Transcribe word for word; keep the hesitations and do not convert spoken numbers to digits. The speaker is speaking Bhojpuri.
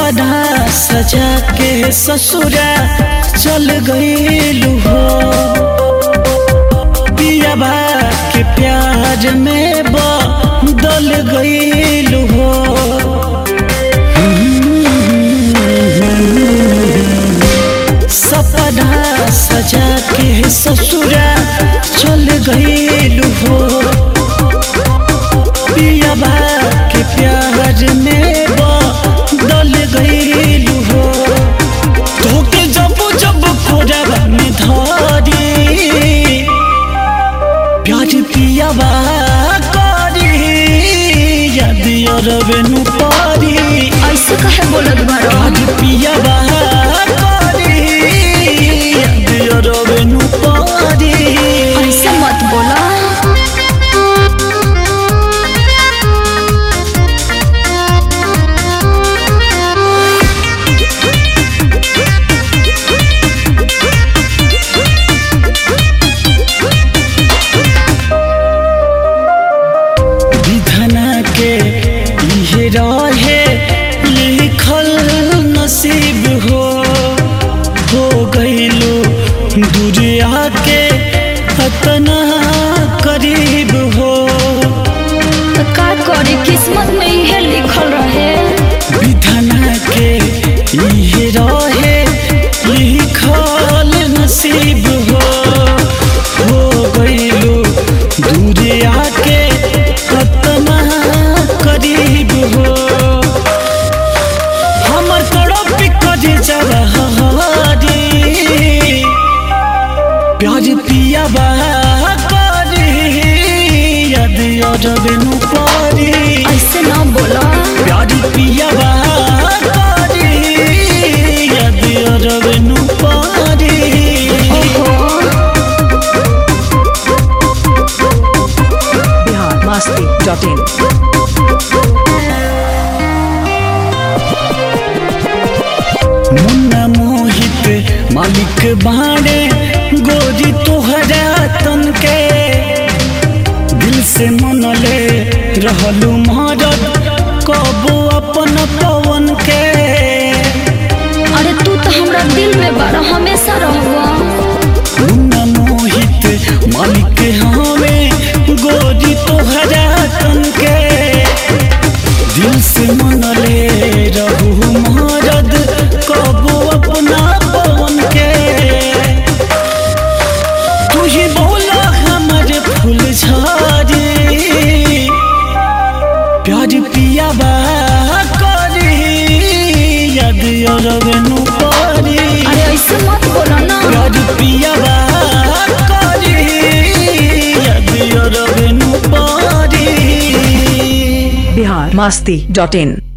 सपना सजा के ससुरा चल गईलू हो, पियाबा के प्यार में बदल गईलू हो। सपना सजा के ससुरा चल गईलू हो, पियाबा के प्यार में बदल गईलू हो। तोके जब जब खोजबा में धरी प्यार पियाबा करी याद अरबेनु पारी। ऐसे कहे बोलत बारो? प्यार पियाबा करी याद अरबेनु पारी। ऐसे मत बोला। रहे लिखल नसीब हो हो गईलू दुरिया के इतना करीब हो। का करी किस्मत में यह लिखल रहे। विधना के ये रहे लिखल नसीब हो हो गईलू दुरिया के इतना करीब हो। हमर तड़प कर जवारी प्यार पियाबा करी याद अरबेनु पारी। ऐसे ना बोला। प्यार पियाबा करी याद अरबेनु पारी। बिहार मस्ती डॉट इन। मुन्ना मोहित मालिक बाड़े गोरी तोहरा तन के, दिल से मनले रहलू मरद कबो अपन पवन के। अरे तू तो हमरा दिल में बड़ा हमेशा रहबा। मुन्ना मोहित मालिक हमें गोरी तोहरा तन के, दिल से मनले रहू मरद कबो अपना पवन के। तू ही बोला हमर फूल झाड़ी प्यार पियाबा करी याद अरबेनु पारी। अरे ऐसे मत बोला ना। प्यार पियाबा करी याद अरबेनु पारी। बिहार मस्ती डॉट इन।